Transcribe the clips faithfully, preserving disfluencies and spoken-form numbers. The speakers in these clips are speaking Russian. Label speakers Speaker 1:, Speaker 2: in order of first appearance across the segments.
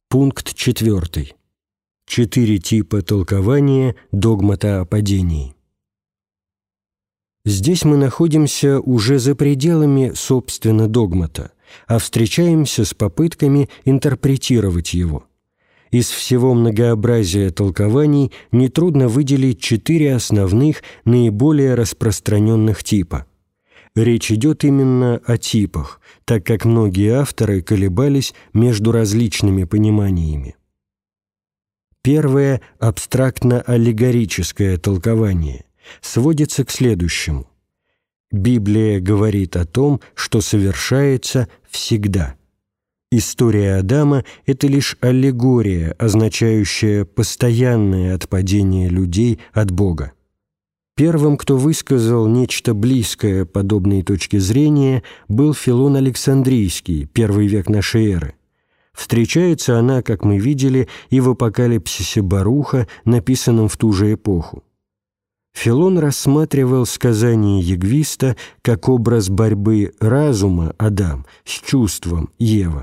Speaker 1: Пункт четвертый. Четыре типа толкования догмата о падении. Здесь мы находимся уже за пределами, собственно, догмата, а встречаемся с попытками интерпретировать его. Из всего многообразия толкований нетрудно выделить четыре основных, наиболее распространенных типа. Речь идет именно о типах, так как многие авторы колебались между различными пониманиями. Первое абстрактно-аллегорическое толкование сводится к следующему. Библия говорит о том, что совершается всегда. История Адама – это лишь аллегория, означающая постоянное отпадение людей от Бога. Первым, кто высказал нечто близкое подобной точке зрения, был Филон Александрийский, первый век нашей эры. Встречается она, как мы видели, и в апокалипсисе Баруха, написанном в ту же эпоху. Филон рассматривал сказание Егвиста как образ борьбы разума, Адам, с чувством, Ева.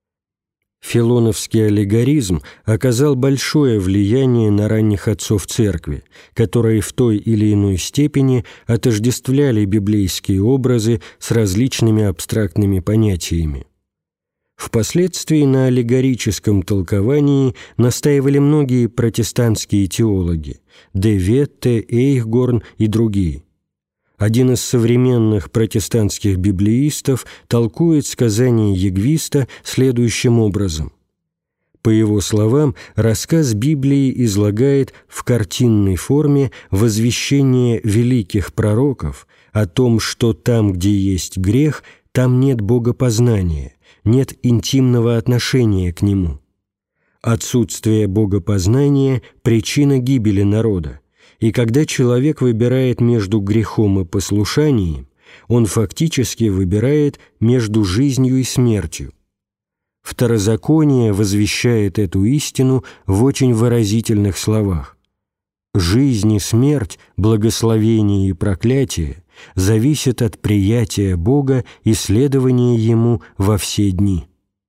Speaker 1: Филоновский аллегоризм оказал большое влияние на ранних отцов Церкви, которые в той или иной степени отождествляли библейские образы с различными абстрактными понятиями. Впоследствии на аллегорическом толковании настаивали многие протестантские теологи – де Ветте, Эйхгорн и другие. Один из современных протестантских библеистов толкует сказание Егвиста следующим образом. По его словам, рассказ Библии излагает в картинной форме возвещение великих пророков о том, что там, где есть грех, там нет богопознания, нет интимного отношения к нему. Отсутствие богопознания – причина гибели народа, и когда человек выбирает между грехом и послушанием, он фактически выбирает между жизнью и смертью. Второзаконие возвещает эту истину в очень выразительных словах. «Жизнь и смерть, благословение и проклятие зависят от приятия Бога и следования Ему во все дни».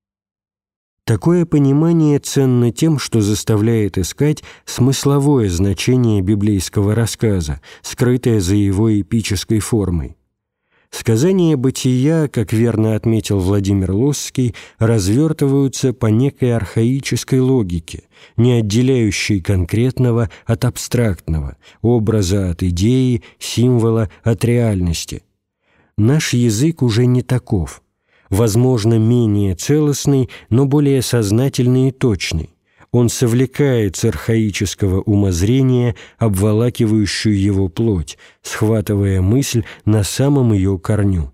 Speaker 1: Такое понимание ценно тем, что заставляет искать смысловое значение библейского рассказа, скрытое за его эпической формой. Сказания бытия, как верно отметил Владимир Лосский, развертываются по некой архаической логике, не отделяющей конкретного от абстрактного, образа от идеи, символа от реальности. Наш язык уже не таков. Возможно, менее целостный, но более сознательный и точный. Он совлекает с архаического умозрения обволакивающую его плоть, схватывая мысль на самом ее корню.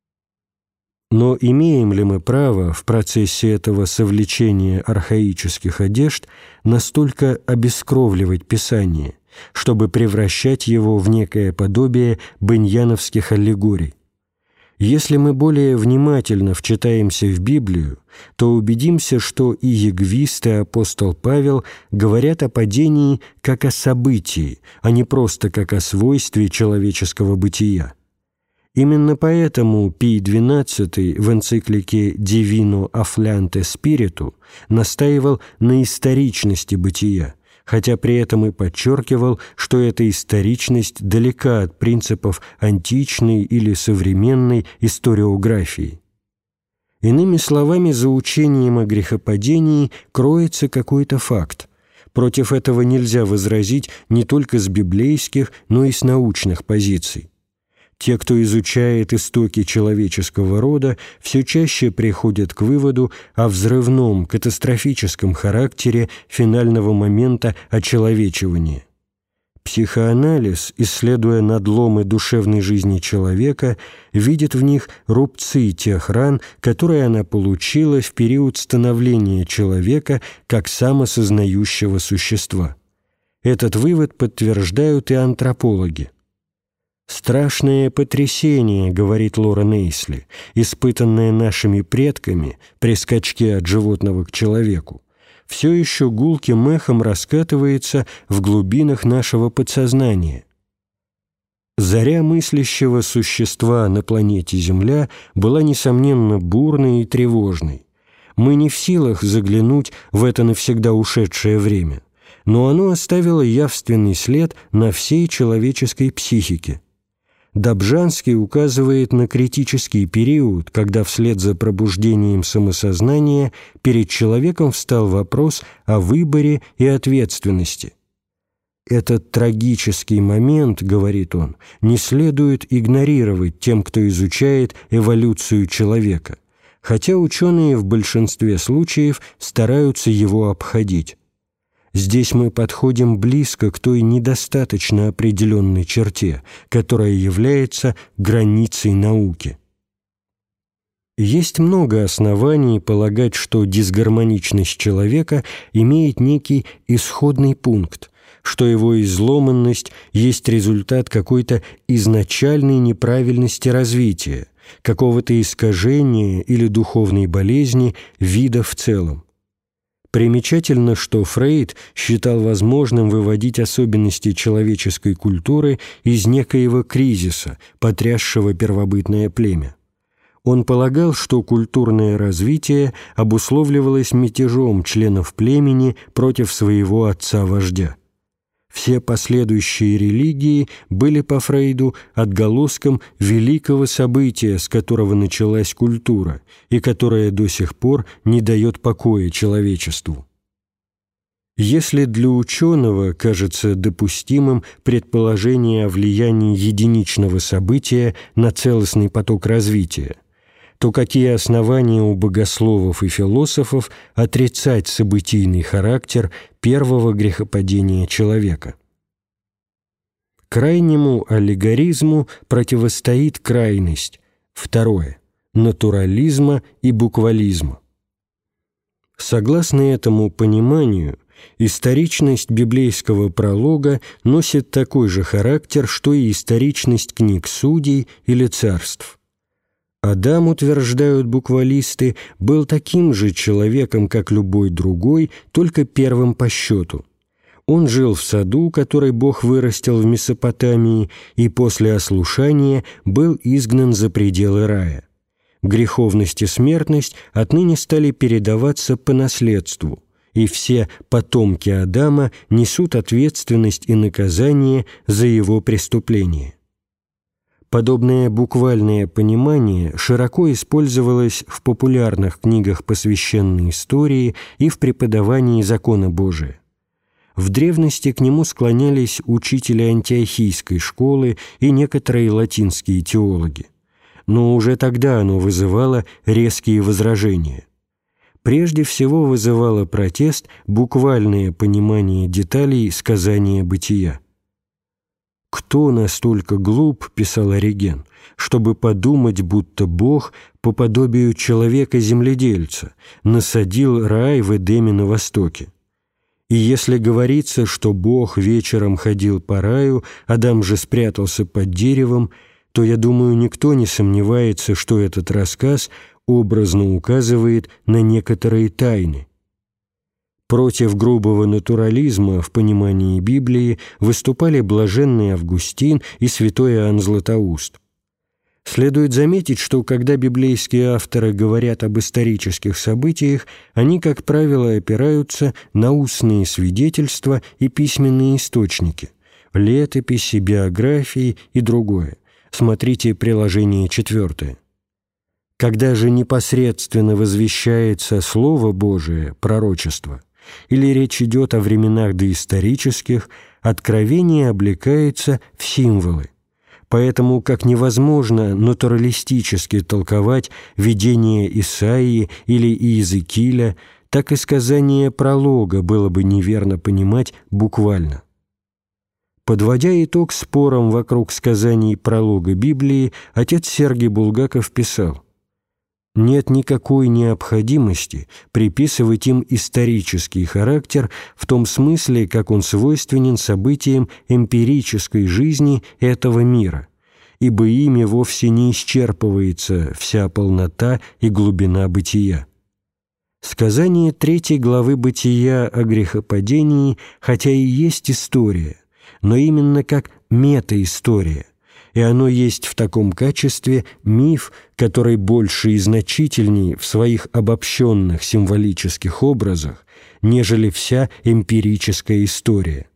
Speaker 1: Но имеем ли мы право в процессе этого совлечения архаических одежд настолько обескровливать Писание, чтобы превращать его в некое подобие беньяновских аллегорий? Если мы более внимательно вчитаемся в Библию, то убедимся, что и Егвист, и апостол Павел говорят о падении как о событии, а не просто как о свойстве человеческого бытия. Именно поэтому Пий двенадцатый в энциклике «Divino Afflante Spiritu» настаивал на историчности бытия, хотя при этом и подчеркивал, что эта историчность далека от принципов античной или современной историографии. Иными словами, за учением о грехопадении кроется какой-то факт. Против этого нельзя возразить не только с библейских, но и с научных позиций. Те, кто изучает истоки человеческого рода, все чаще приходят к выводу о взрывном, катастрофическом характере финального момента очеловечивания. Психоанализ, исследуя надломы душевной жизни человека, видит в них рубцы тех ран, которые она получила в период становления человека как самосознающего существа. Этот вывод подтверждают и антропологи. «Страшное потрясение, — говорит Лорен Эйсли, — испытанное нашими предками при скачке от животного к человеку, все еще гулким эхом раскатывается в глубинах нашего подсознания. Заря мыслящего существа на планете Земля была, несомненно, бурной и тревожной. Мы не в силах заглянуть в это навсегда ушедшее время, но оно оставило явственный след на всей человеческой психике. Добжанский указывает на критический период, когда вслед за пробуждением самосознания перед человеком встал вопрос о выборе и ответственности. Этот трагический момент, говорит он, не следует игнорировать тем, кто изучает эволюцию человека, хотя ученые в большинстве случаев стараются его обходить. Здесь мы подходим близко к той недостаточно определенной черте, которая является границей науки. Есть много оснований полагать, что дисгармоничность человека имеет некий исходный пункт, что его изломанность есть результат какой-то изначальной неправильности развития, какого-то искажения или духовной болезни вида в целом. Примечательно, что Фрейд считал возможным выводить особенности человеческой культуры из некоего кризиса, потрясшего первобытное племя. Он полагал, что культурное развитие обусловливалось мятежом членов племени против своего отца-вождя. Все последующие религии были по Фрейду отголоском великого события, с которого началась культура, и которое до сих пор не дает покоя человечеству. Если для ученого кажется допустимым предположение о влиянии единичного события на целостный поток развития, то какие основания у богословов и философов отрицать событийный характер первого грехопадения человека? Крайнему аллегоризму противостоит крайность, второе, натурализма и буквализма. Согласно этому пониманию, историчность библейского пролога носит такой же характер, что и историчность книг Судей или Царств. Адам, утверждают буквалисты, был таким же человеком, как любой другой, только первым по счету. Он жил в саду, который Бог вырастил в Месопотамии, и после ослушания был изгнан за пределы рая. Греховность и смертность отныне стали передаваться по наследству, и все потомки Адама несут ответственность и наказание за его преступление. Подобное буквальное понимание широко использовалось в популярных книгах по священной истории и в преподавании закона Божия. В древности к нему склонялись учители антиохийской школы и некоторые латинские теологи. Но уже тогда оно вызывало резкие возражения. Прежде всего вызывало протест буквальное понимание деталей сказания бытия. «Кто настолько глуп, — писал Ориген, — чтобы подумать, будто Бог по подобию человека-земледельца насадил рай в Эдеме на востоке? И если говорится, что Бог вечером ходил по раю, Адам же спрятался под деревом, то, я думаю, никто не сомневается, что этот рассказ образно указывает на некоторые тайны». Против грубого натурализма в понимании Библии выступали блаженный Августин и святой Иоанн Златоуст. Следует заметить, что когда библейские авторы говорят об исторических событиях, они, как правило, опираются на устные свидетельства и письменные источники, летописи, биографии и другое. Смотрите приложение четвертое. Когда же непосредственно возвещается Слово Божие, пророчество, или речь идет о временах доисторических, откровение облекается в символы. Поэтому как невозможно натуралистически толковать видение Исаии или Иезекииля, так и сказание пролога было бы неверно понимать буквально. Подводя итог спорам вокруг сказаний пролога Библии, отец Сергий Булгаков писал: «Нет никакой необходимости приписывать им исторический характер в том смысле, как он свойственен событиям эмпирической жизни этого мира, ибо ими вовсе не исчерпывается вся полнота и глубина бытия». Сказание третьей главы «Бытия» о грехопадении, хотя и есть история, но именно как метаистория, и оно есть в таком качестве миф, который больше и значительнее в своих обобщенных символических образах, нежели вся эмпирическая история.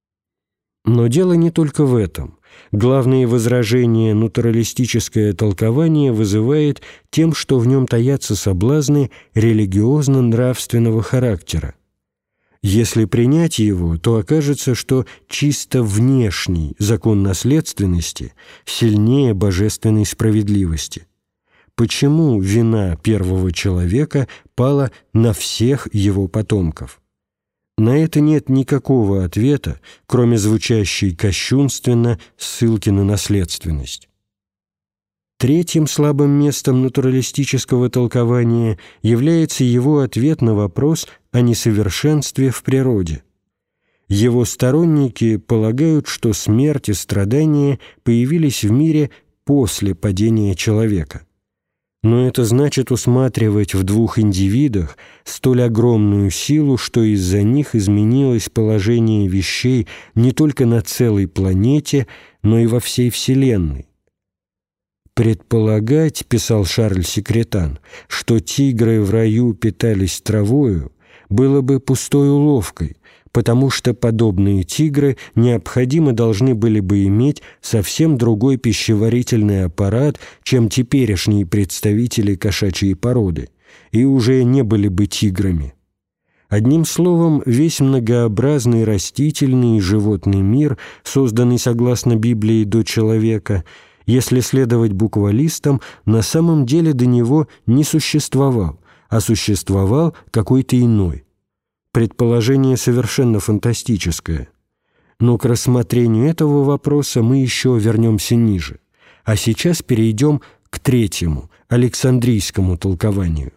Speaker 1: Но дело не только в этом. Главные возражения натуралистическое толкование вызывает тем, что в нем таятся соблазны религиозно-нравственного характера. Если принять его, то окажется, что чисто внешний закон наследственности сильнее божественной справедливости. Почему вина первого человека пала на всех его потомков? На это нет никакого ответа, кроме звучащей кощунственно ссылки на наследственность. Третьим слабым местом натуралистического толкования является его ответ на вопрос о несовершенстве в природе. Его сторонники полагают, что смерть и страдания появились в мире после падения человека. Но это значит усматривать в двух индивидах столь огромную силу, что из-за них изменилось положение вещей не только на целой планете, но и во всей Вселенной. «Предполагать, — писал Шарль Секретан, — что тигры в раю питались травою, было бы пустой уловкой, потому что подобные тигры необходимо должны были бы иметь совсем другой пищеварительный аппарат, чем теперешние представители кошачьей породы, и уже не были бы тиграми. Одним словом, весь многообразный растительный и животный мир, созданный согласно Библии до человека, если следовать буквалистам, на самом деле до него не существовал, а существовал какой-то иной. Предположение совершенно фантастическое. Но к рассмотрению этого вопроса мы еще вернемся ниже. А сейчас перейдем к третьему, Александрийскому толкованию.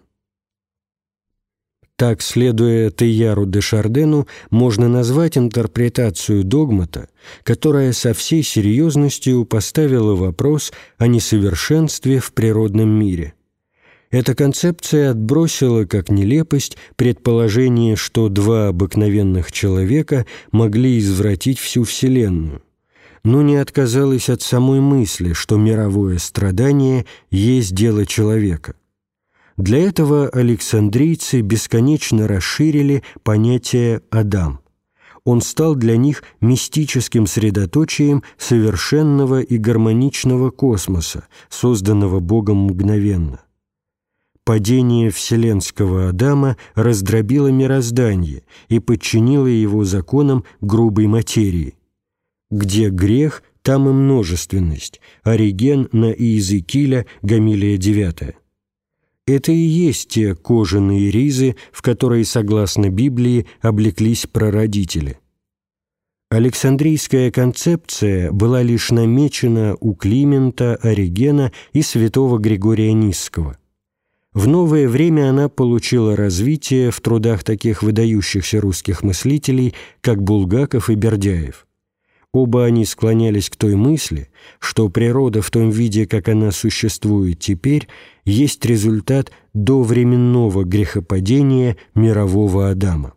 Speaker 1: Так, следуя Тейляру де Шардену, можно назвать интерпретацию догмата, которая со всей серьезностью поставила вопрос о несовершенстве в природном мире. Эта концепция отбросила как нелепость предположение, что два обыкновенных человека могли извратить всю Вселенную, но не отказалась от самой мысли, что мировое страдание есть дело человека. Для этого александрийцы бесконечно расширили понятие «Адам». Он стал для них мистическим средоточием совершенного и гармоничного космоса, созданного Богом мгновенно. Падение вселенского Адама раздробило мироздание и подчинило его законам грубой материи. Где грех, там и множественность. Ориген на Иезекииля, Гамилия девятая. Это и есть те кожаные ризы, в которые, согласно Библии, облеклись прародители. Александрийская концепция была лишь намечена у Климента, Оригена и святого Григория Нисского. В новое время она получила развитие в трудах таких выдающихся русских мыслителей, как Булгаков и Бердяев. Оба они склонялись к той мысли, что природа в том виде, как она существует теперь, есть результат довременного грехопадения мирового Адама.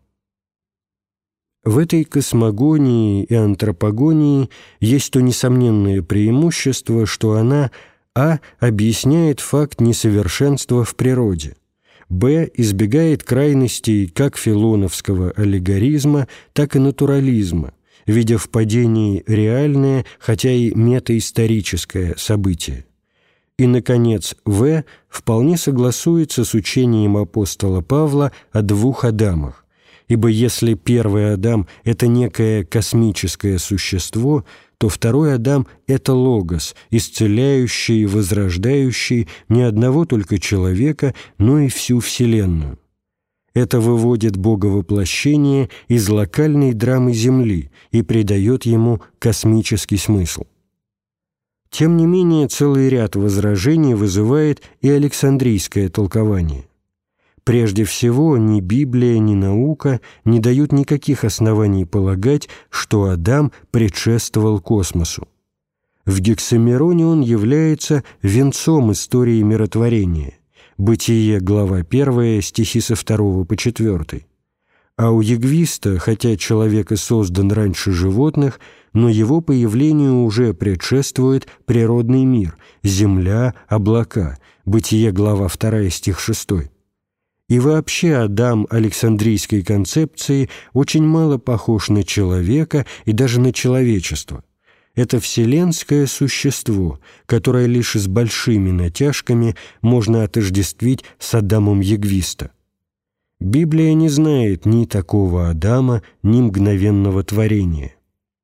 Speaker 1: В этой космогонии и антропогонии есть то несомненное преимущество, что она а. объясняет факт несовершенства в природе, б. избегает крайностей как филоновского аллегоризма, так и натурализма, видя в падении реальное, хотя и метаисторическое событие. И, наконец, В. вполне согласуется с учением апостола Павла о двух Адамах, ибо если первый Адам – это некое космическое существо, то второй Адам – это логос, исцеляющий и возрождающий не одного только человека, но и всю Вселенную. Это выводит боговоплощение из локальной драмы Земли и придает ему космический смысл. Тем не менее, целый ряд возражений вызывает и александрийское толкование. Прежде всего, ни Библия, ни наука не дают никаких оснований полагать, что Адам предшествовал космосу. В Гексамероне он является венцом истории миротворения. Бытие, глава первая, стихи со второго по четвертый. А у Егвиста, хотя человек и создан раньше животных, но его появлению уже предшествует природный мир, земля, облака, Бытие, глава вторая, стих шестой. И вообще Адам Александрийской концепции очень мало похож на человека и даже на человечество. Это вселенское существо, которое лишь с большими натяжками можно отождествить с Адамом Егвиста. Библия не знает ни такого Адама, ни мгновенного творения.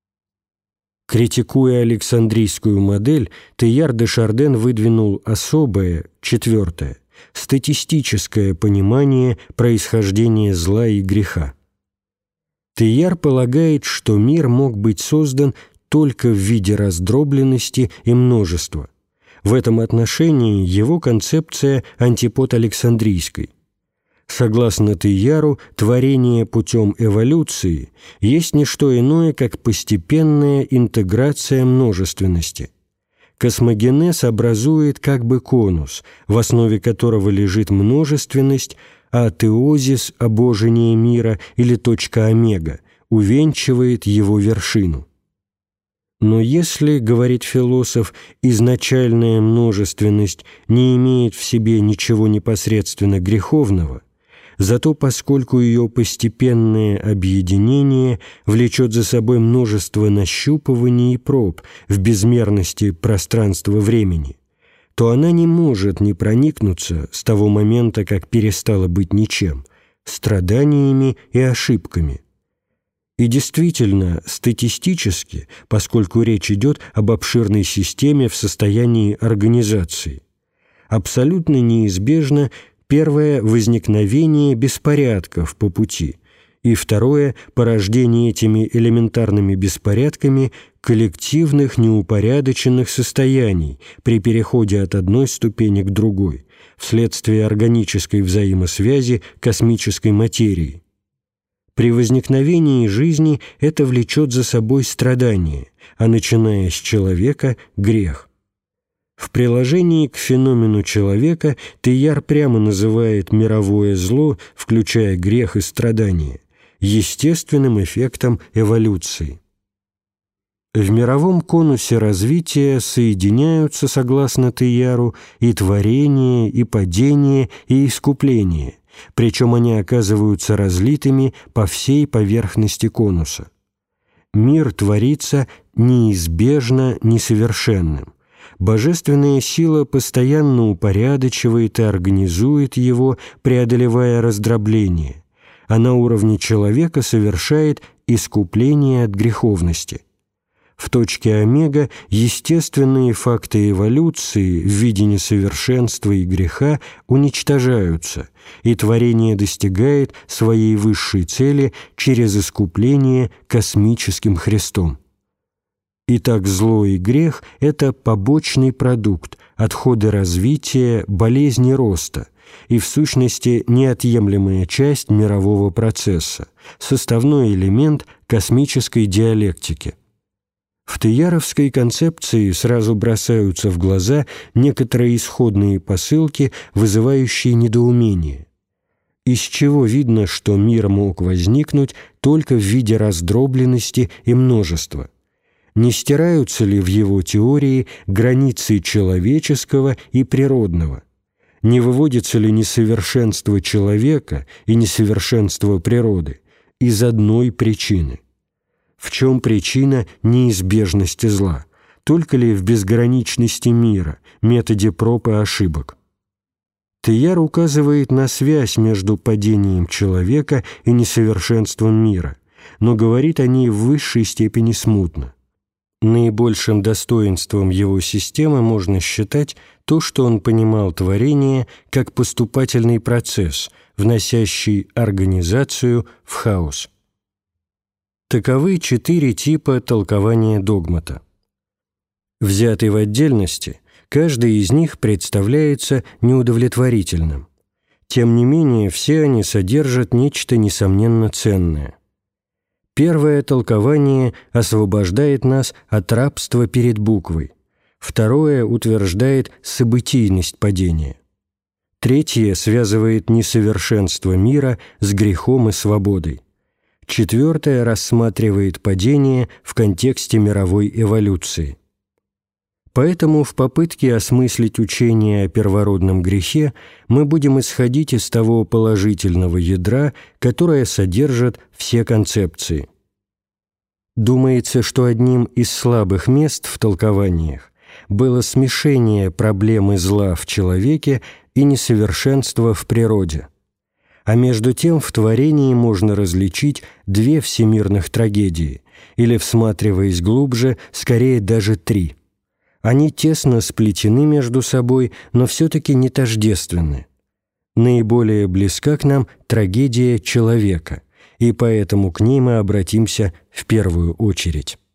Speaker 1: Критикуя Александрийскую модель, Тейяр де Шарден выдвинул особое, четвертое, статистическое понимание происхождения зла и греха. Тейяр полагает, что мир мог быть создан только в виде раздробленности и множества. В этом отношении его концепция антипод Александрийской. Согласно Тейяру, творение путем эволюции есть не что иное, как постепенная интеграция множественности. Космогенез образует как бы конус, в основе которого лежит множественность, а теозис, обожение мира или точка омега, увенчивает его вершину. Но если, говорит философ, изначальная множественность не имеет в себе ничего непосредственно греховного, зато поскольку ее постепенное объединение влечет за собой множество нащупываний и проб в безмерности пространства-времени, то она не может не проникнуться с того момента, как перестала быть ничем, страданиями и ошибками. И действительно, статистически, поскольку речь идет об обширной системе в состоянии организации, абсолютно неизбежно первое – возникновение беспорядков по пути, и второе – порождение этими элементарными беспорядками коллективных неупорядоченных состояний при переходе от одной ступени к другой, вследствие органической взаимосвязи космической материи. При возникновении жизни это влечет за собой страдание, а начиная с человека – грех. В приложении к феномену человека Тейяр прямо называет мировое зло, включая грех и страдание, естественным эффектом эволюции. В мировом конусе развития соединяются, согласно Тейяру, и творение, и падение, и искупление, причем они оказываются разлитыми по всей поверхности конуса. Мир творится неизбежно несовершенным. Божественная сила постоянно упорядочивает и организует его, преодолевая раздробление, а на уровне человека совершает искупление от греховности. В точке омега естественные факты эволюции в виде несовершенства и греха уничтожаются, и творение достигает своей высшей цели через искупление космическим Христом. Итак, зло и грех – это побочный продукт, отходы развития, болезни роста и, в сущности, неотъемлемая часть мирового процесса, составной элемент космической диалектики. В тейяровской концепции сразу бросаются в глаза некоторые исходные посылки, вызывающие недоумение. Из чего видно, что мир мог возникнуть только в виде раздробленности и множества? Не стираются ли в его теории границы человеческого и природного? Не выводится ли несовершенство человека и несовершенство природы из одной причины? В чем причина неизбежности зла? Только ли в безграничности мира, методе проб и ошибок? Тейяр указывает на связь между падением человека и несовершенством мира, но говорит о ней в высшей степени смутно. Наибольшим достоинством его системы можно считать то, что он понимал творение как поступательный процесс, вносящий организацию в хаос. Таковы четыре типа толкования догмата. Взятый в отдельности, каждый из них представляется неудовлетворительным. Тем не менее, все они содержат нечто несомненно ценное. Первое толкование освобождает нас от рабства перед буквой. Второе утверждает событийность падения. Третье связывает несовершенство мира с грехом и свободой. Четвертое рассматривает падение в контексте мировой эволюции. Поэтому в попытке осмыслить учение о первородном грехе мы будем исходить из того положительного ядра, которое содержит все концепции. Думается, что одним из слабых мест в толкованиях было смешение проблемы зла в человеке и несовершенства в природе. А между тем в творении можно различить две всемирных трагедии, или, всматриваясь глубже, скорее даже три. Они тесно сплетены между собой, но все-таки не тождественны. Наиболее близка к нам трагедия человека, и поэтому к ней мы обратимся в первую очередь.